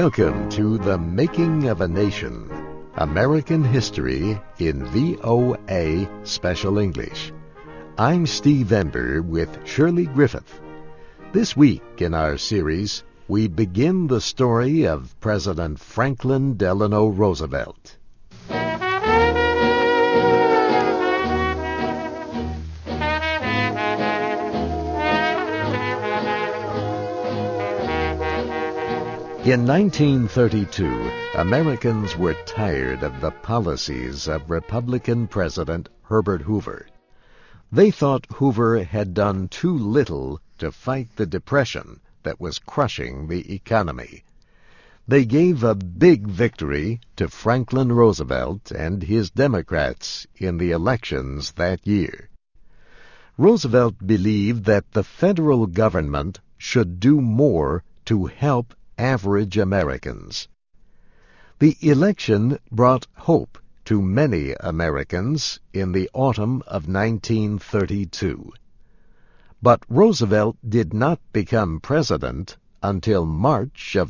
Welcome to The Making of a Nation, American History in VOA Special English. I'm Steve Ember with Shirley Griffith. This week in our series, we begin the story of President Franklin Delano Roosevelt. In 1932, Americans were tired of the policies of Republican President Herbert Hoover. They thought Hoover had done too little to fight the Depression that was crushing the economy. They gave a big victory to Franklin Roosevelt and his Democrats in the elections that year. Roosevelt believed that the federal government should do more to help average Americans. The election brought hope to many Americans in the autumn of 1932. But Roosevelt did not become president until March of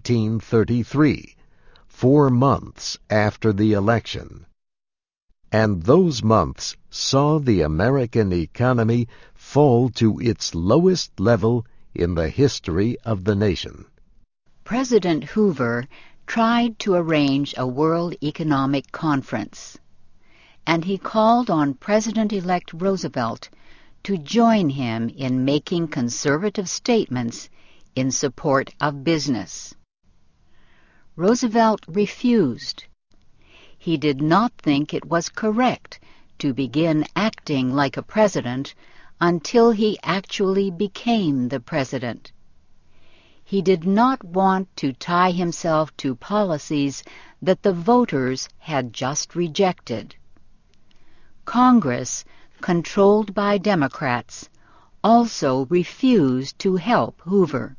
1933, 4 months after the election. And those months saw the American economy fall to its lowest level in the history of the nation. President Hoover tried to arrange a World Economic Conference, and he called on President-elect Roosevelt to join him in making conservative statements in support of business. Roosevelt refused. He did not think it was correct to begin acting like a president until he actually became the president. He did not want to tie himself to policies that the voters had just rejected. Congress, controlled by Democrats, also refused to help Hoover.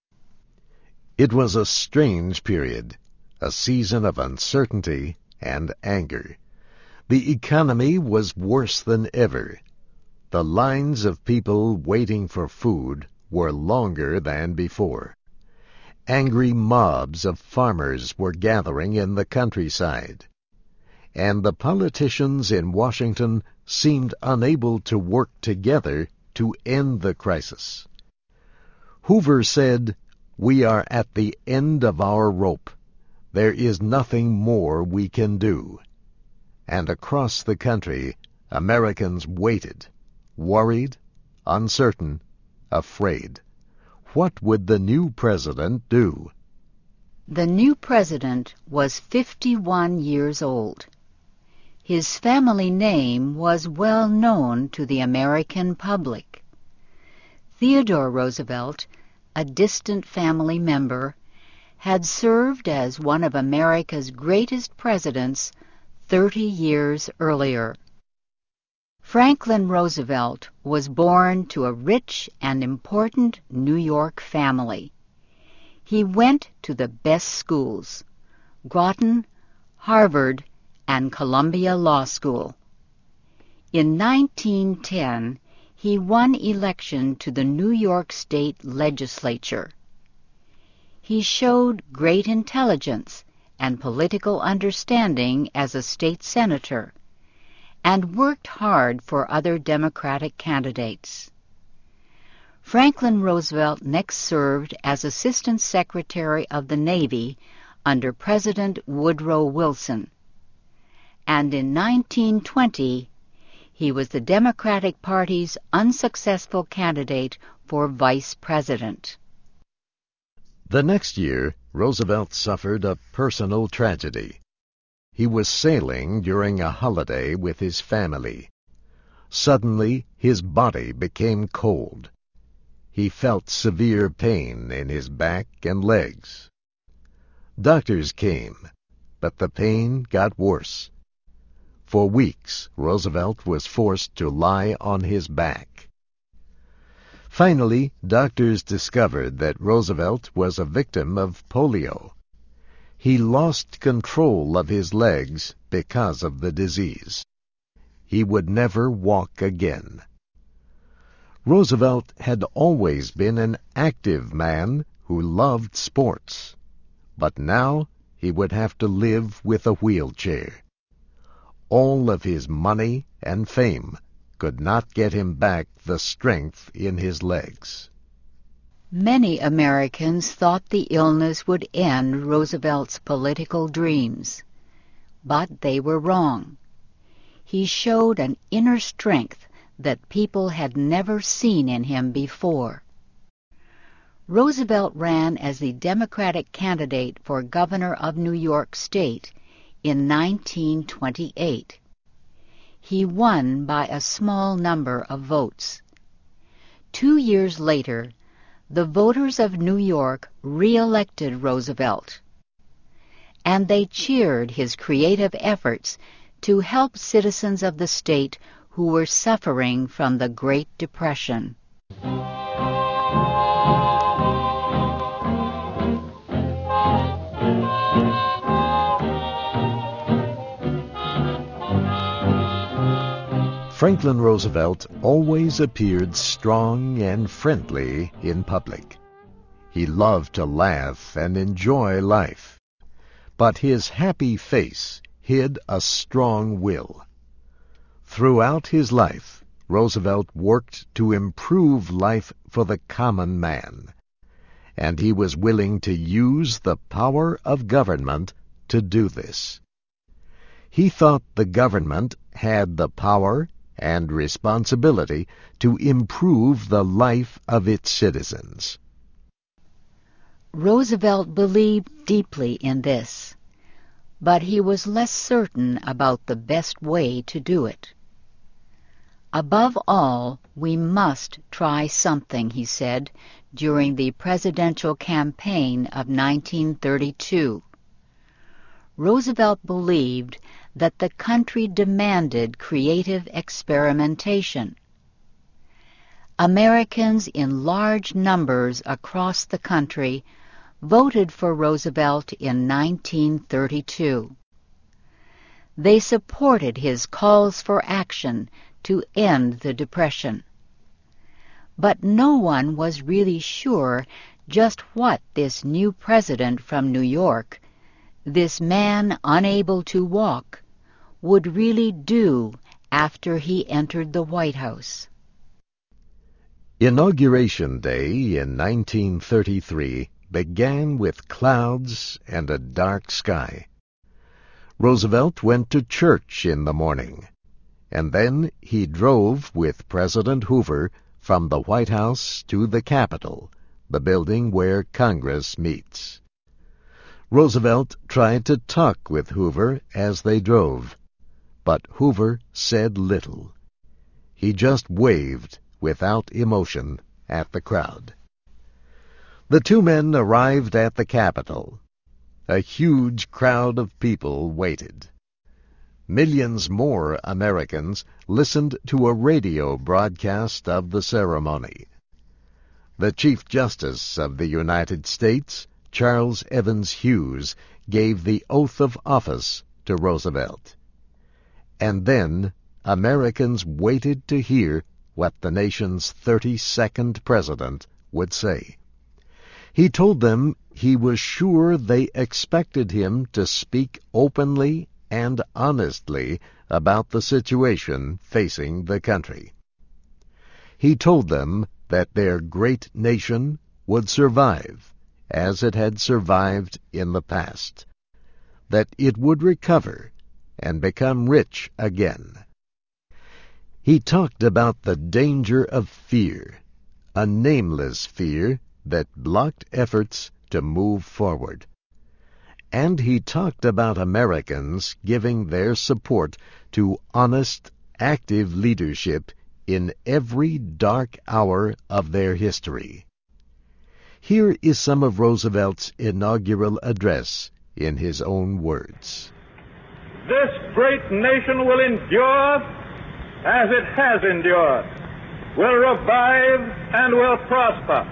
It was a strange period, a season of uncertainty and anger. The economy was worse than ever. The lines of people waiting for food were longer than before. Angry mobs of farmers were gathering in the countryside, and the politicians in Washington seemed unable to work together to end the crisis. Hoover said, "We are at the end of our rope. There is nothing more we can do." And across the country, Americans waited, worried, uncertain, afraid. What would the new president do? The new president was 51 years old. His family name was well known to the American public. Theodore Roosevelt, a distant family member, had served as one of America's greatest presidents 30 years earlier. Franklin Roosevelt was born to a rich and important New York family. He went to the best schools, Groton, Harvard, and Columbia Law School. In 1910, he won election to the New York State Legislature. He showed great intelligence and political understanding as a state senator, and worked hard for other Democratic candidates. Franklin Roosevelt next served as Assistant Secretary of the Navy under President Woodrow Wilson, and in 1920 he was the Democratic Party's unsuccessful candidate for vice president. The next year, Roosevelt suffered a personal tragedy. He was sailing during a holiday with his family. Suddenly, his body became cold. He felt severe pain in his back and legs. Doctors came, but the pain got worse. For weeks, Roosevelt was forced to lie on his back. Finally, doctors discovered that Roosevelt was a victim of polio. He lost control of his legs because of the disease. He would never walk again. Roosevelt had always been an active man who loved sports. but now he would have to live with a wheelchair. All of his money and fame could not get him back the strength in his legs. Many Americans thought the illness would end Roosevelt's political dreams, but they were wrong. He showed an inner strength that people had never seen in him before. Roosevelt ran as the Democratic candidate for governor of New York State in 1928. He won by a small number of votes. 2 years later, the voters of New York re-elected Roosevelt, and they cheered his creative efforts to help citizens of the state who were suffering from the Great Depression. Franklin Roosevelt always appeared strong and friendly in public. He loved to laugh and enjoy life, but his happy face hid a strong will. Throughout his life, Roosevelt worked to improve life for the common man, and he was willing to use the power of government to do this. He thought the government had the power and responsibility to improve the life of its citizens. Roosevelt believed deeply in this, but he was less certain about the best way to do it. Above all, we must try something, he said during the presidential campaign of 1932. Roosevelt believed that the country demanded creative experimentation. Americans in large numbers across the country voted for Roosevelt in 1932. They supported his calls for action to end the Depression. But no one was really sure just what this new president from New York, this man unable to walk, would really do after he entered the White House. Inauguration Day in 1933 began with clouds and a dark sky. Roosevelt went to church in the morning, and then he drove with President Hoover from the White House to the Capitol, the building where Congress meets. Roosevelt tried to talk with Hoover as they drove, but Hoover said little. He just waved without emotion at the crowd. The two men arrived at the Capitol. A huge crowd of people waited. Millions more Americans listened to a radio broadcast of the ceremony. The Chief Justice of the United States, Charles Evans Hughes, gave the oath of office to Roosevelt. And then Americans waited to hear what the nation's 32nd president would say. He told them he was sure they expected him to speak openly and honestly about the situation facing the country. He told them that their great nation would survive as it had survived in the past, that it would recover and become rich again. He talked about the danger of fear, a nameless fear that blocked efforts to move forward. And he talked about Americans giving their support to honest, active leadership in every dark hour of their history. Here is some of Roosevelt's inaugural address in his own words. This great nation will endure as it has endured, will revive and will prosper.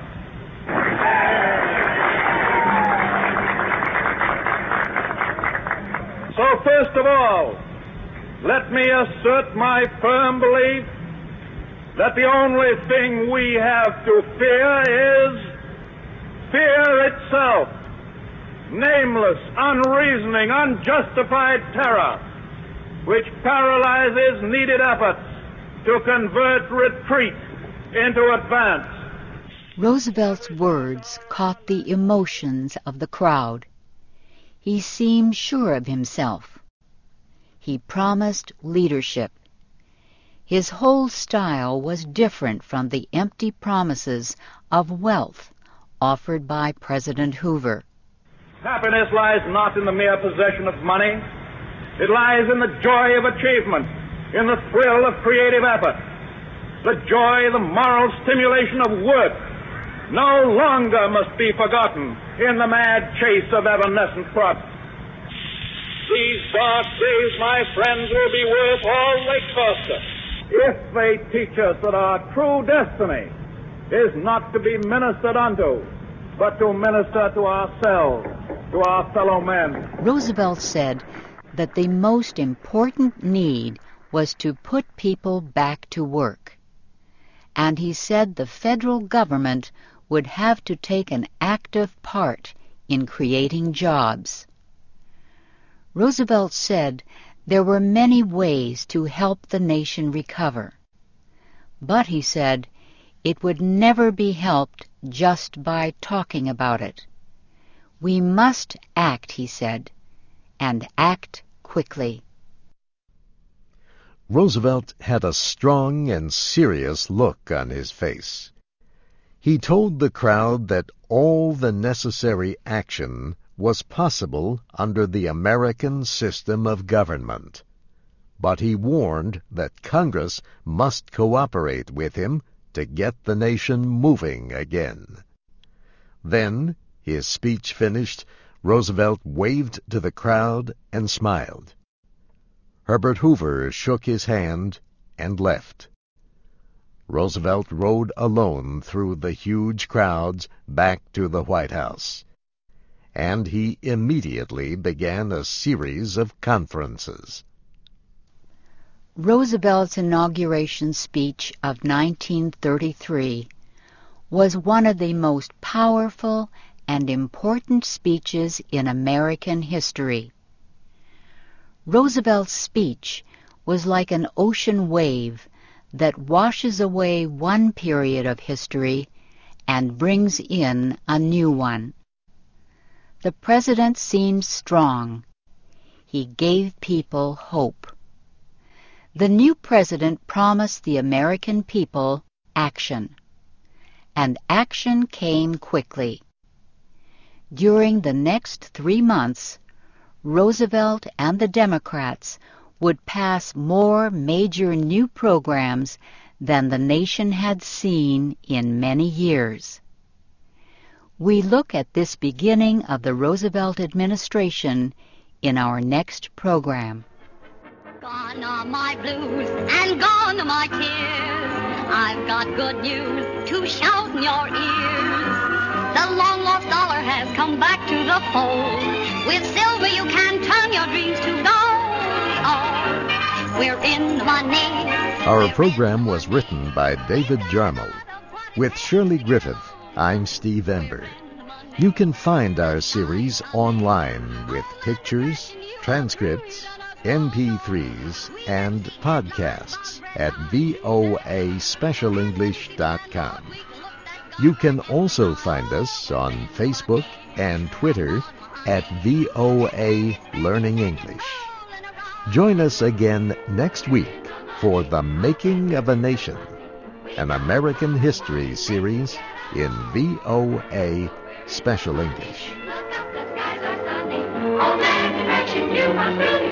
So first of all, let me assert my firm belief that the only thing we have to fear is fear itself. nameless, unreasoning, unjustified terror, which paralyzes needed efforts to convert retreat into advance. Roosevelt's words caught the emotions of the crowd. He seemed sure of himself. He promised leadership. His whole style was different from the empty promises of wealth offered by President Hoover. Happiness lies not in the mere possession of money. It lies in the joy of achievement, in the thrill of creative effort, the joy, the moral stimulation of work. No longer must be forgotten in the mad chase of evanescent profit. These dark days, my friends, will be worth all they cost us if they teach us that our true destiny is not to be ministered unto, but to minister to ourselves, to our fellow men. Roosevelt said that the most important need was to put people back to work. And he said the federal government would have to take an active part in creating jobs. Roosevelt said there were many ways to help the nation recover. But, he said, it would never be helped just by talking about it. We must act, he said, and act quickly. Roosevelt had a strong and serious look on his face. He told the crowd that all the necessary action was possible under the American system of government. But he warned that Congress must cooperate with him to get the nation moving again. Then, his speech finished, Roosevelt waved to the crowd and smiled. Herbert Hoover shook his hand and left. Roosevelt rode alone through the huge crowds back to the White House. And he immediately began a series of conferences. Roosevelt's inauguration speech of 1933 was one of the most powerful and important speeches in American history. Roosevelt's speech was like an ocean wave that washes away one period of history and brings in a new one. The president seemed strong. He gave people hope. The new president promised the American people action, and action came quickly. During the next 3 months, Roosevelt and the Democrats would pass more major new programs than the nation had seen in many years. We look at this beginning of the Roosevelt administration in our next program. Gone are my blues and gone are my tears. I've got good news to shout in your ears. The long-lost dollar has come back to the fold. With silver you can turn your dreams to gold. Oh, we're in money. Our program was written by David Jarmel. With Shirley Griffith, I'm Steve Ember. You can find our series online with pictures, transcripts, MP3s, and podcasts at voaspecialenglish.com. You can also find us on Facebook and Twitter at VOA Learning English. Join us again next week for The Making of a Nation, an American history series in VOA Special English. All that direction you must